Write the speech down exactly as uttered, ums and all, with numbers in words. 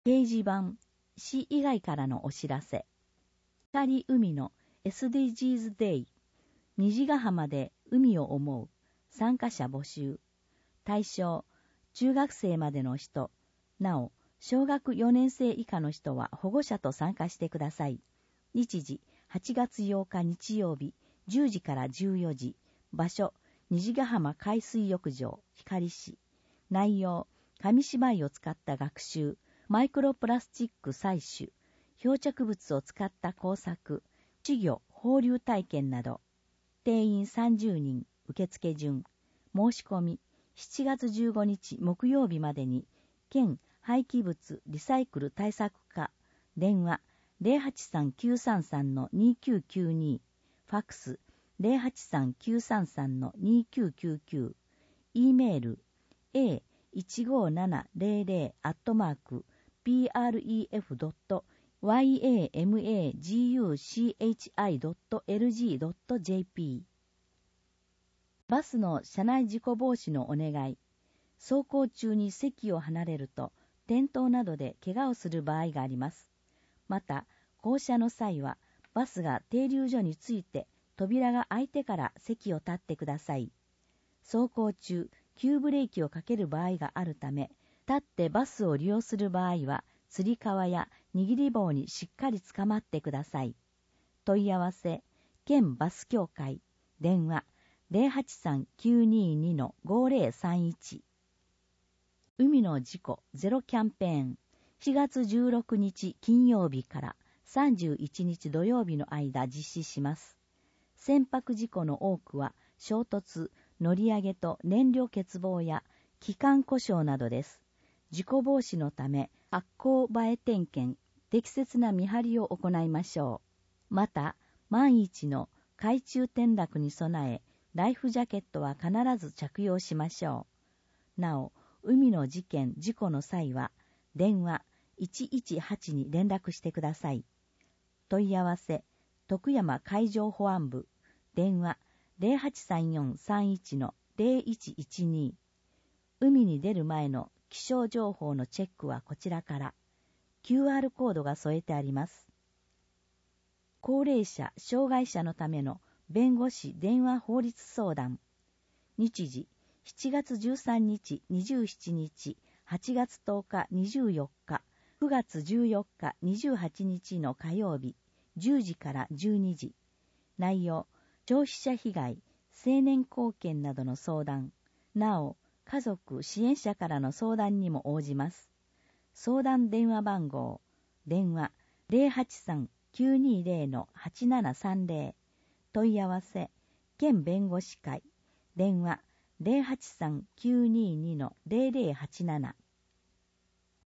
掲示板、市以外からのお知らせ。光海の エスディージーズ デイ、虹ヶ浜で海を思う、参加者募集。対象、中学生までの人、なお、小学よねん生以下の人は保護者と参加してください。日時、はちがつようか日曜日、じゅうじからじゅうよじ。場所、虹ヶ浜海水浴場、光市。内容、紙芝居を使った学習、マイクロプラスチック採取、漂着物を使った工作、稚魚放流体験など。定員さんじゅうにん、受付順。申し込み、しちがつじゅうごにち木曜日までに、県廃棄物リサイクル対策課、電話 ゼロはちさんきゅうさんさんのにきゅうきゅうに、ファックス ゼロはちさんきゅうさんさんのにきゅうきゅうきゅう、E メール エーいちごーななぜろぜろ アットマーク ピーアールイーエフドットワイエーエムエージーユーシーエイチアイドットエルジードットジェーピー。バスの車内事故防止のお願い。走行中に席を離れると、転倒などで怪我をする場合があります。また、降車の際は、バスが停留所について、扉が開いてから席を立ってください。走行中、急ブレーキをかける場合があるため、立ってバスを利用する場合は、つり革や握り棒にしっかりつかまってください。問い合わせ、県バス協会、電話、ゼロはちさんきゅうににのごぜろさんいち。海の事故ゼロキャンペーン、しがつじゅうろくにち金曜日からさんじゅういちにち土曜日の間実施します。船舶事故の多くは、衝突、乗り上げと燃料欠乏や機関故障などです。事故防止のため、発航前点検、適切な見張りを行いましょう。また、万一の海中転落に備え、ライフジャケットは必ず着用しましょう。なお、海の事件、事故の際は、電話いちいちはちに連絡してください。問い合わせ、徳山海上保安部、電話ゼロはちさんよんさんいちのゼロいちいちに。海に出る前の気象情報のチェックはこちらから。キューアール コードが添えてあります。高齢者、障害者のための弁護士電話法律相談。日時、しちがつじゅうさんにち、にじゅうしちにち、はちがつとおか、にじゅうよっか、くがつじゅうよっか、にじゅうはちにちの火曜日、じゅうじからじゅうにじ。内容、消費者被害、成年後見などの相談。なお、家族、支援者からの相談にも応じます。相談電話番号、電話ゼロはちさんきゅうにゼロのはちななさんゼロ。問い合わせ、県弁護士会、電話ゼロはちさんきゅうににのゼロゼロはちなな。